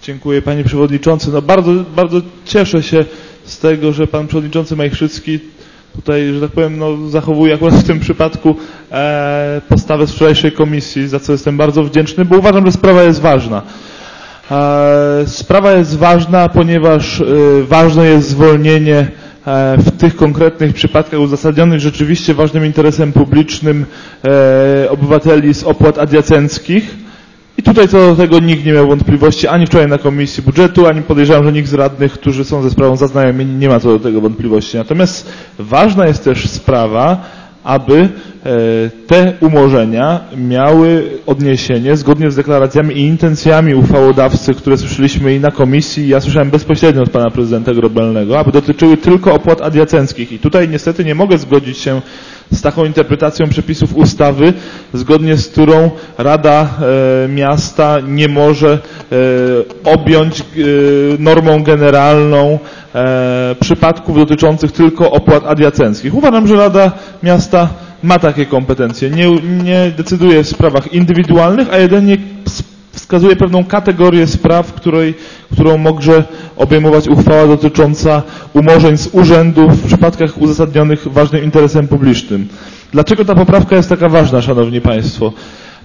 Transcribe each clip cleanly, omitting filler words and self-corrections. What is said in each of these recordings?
Dziękuję Panie Przewodniczący. No bardzo cieszę się z tego, że Pan Przewodniczący Majchrzycki tutaj, że tak powiem, no, zachowuje akurat w tym przypadku postawę z wczorajszej komisji, za co jestem bardzo wdzięczny, bo uważam, że sprawa jest ważna. Sprawa jest ważna, ponieważ ważne jest zwolnienie w tych konkretnych przypadkach uzasadnionych rzeczywiście ważnym interesem publicznym obywateli z opłat adiacenckich. I tutaj co do tego nikt nie miał wątpliwości, ani wczoraj na Komisji Budżetu, ani podejrzewam, że nikt z radnych, którzy są ze sprawą zaznajomieni, nie ma co do tego wątpliwości. Natomiast ważna jest też sprawa, aby te umorzenia miały odniesienie zgodnie z deklaracjami i intencjami uchwałodawcy, które słyszeliśmy i na komisji, ja słyszałem bezpośrednio od pana prezydenta Grobelnego, aby dotyczyły tylko opłat adiacenckich. I tutaj niestety nie mogę zgodzić się z taką interpretacją przepisów ustawy, zgodnie z którą Rada Miasta nie może objąć normą generalną przypadków dotyczących tylko opłat adiacenckich. Uważam, że Rada Miasta ma takie kompetencje. Nie decyduje w sprawach indywidualnych, a jedynie wskazuje pewną kategorię spraw, którą może obejmować uchwała dotycząca umorzeń z urzędu w przypadkach uzasadnionych ważnym interesem publicznym. Dlaczego ta poprawka jest taka ważna, Szanowni Państwo?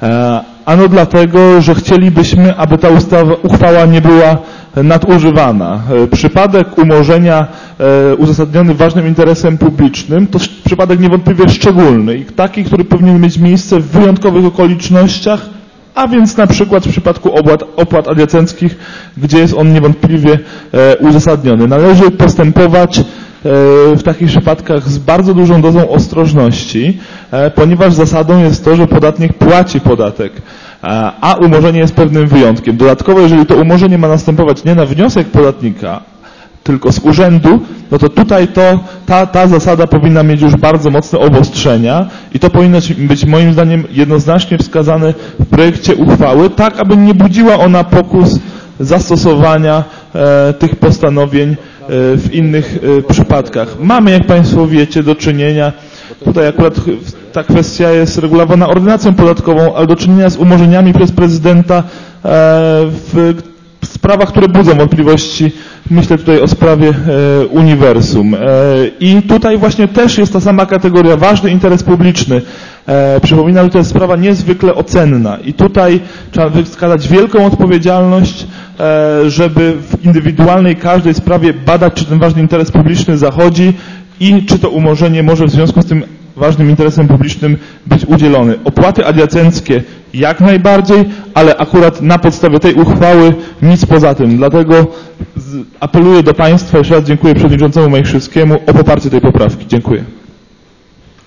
Ano dlatego, że chcielibyśmy, aby ta uchwała nie była nadużywana. Przypadek umorzenia uzasadniony ważnym interesem publicznym to przypadek niewątpliwie szczególny i taki, który powinien mieć miejsce w wyjątkowych okolicznościach, a więc na przykład w przypadku opłat adiacenckich, gdzie jest on niewątpliwie uzasadniony. Należy postępować w takich przypadkach z bardzo dużą dozą ostrożności, ponieważ zasadą jest to, że podatnik płaci podatek, a umorzenie jest pewnym wyjątkiem. Dodatkowo, jeżeli to umorzenie ma następować nie na wniosek podatnika, tylko z urzędu, no to tutaj ta zasada powinna mieć już bardzo mocne obostrzenia i to powinno być moim zdaniem jednoznacznie wskazane w projekcie uchwały, tak aby nie budziła ona pokus zastosowania tych postanowień w innych przypadkach. Mamy, jak Państwo wiecie, do czynienia, tutaj akurat ta kwestia jest regulowana ordynacją podatkową, ale do czynienia z umorzeniami przez prezydenta w sprawach, które budzą wątpliwości. Myślę tutaj o sprawie uniwersum. I tutaj właśnie też jest ta sama kategoria, ważny interes publiczny. Przypominam, że to jest sprawa niezwykle ocenna i tutaj trzeba wskazać wielką odpowiedzialność, żeby w indywidualnej każdej sprawie badać, czy ten ważny interes publiczny zachodzi i czy to umorzenie może w związku z tym ważnym interesem publicznym być udzielone. Opłaty adiacenckie jak najbardziej, ale akurat na podstawie tej uchwały nic poza tym. Dlatego apeluję do Państwa, jeszcze raz dziękuję przewodniczącemu Majchrzyckiemu o poparcie tej poprawki. Dziękuję.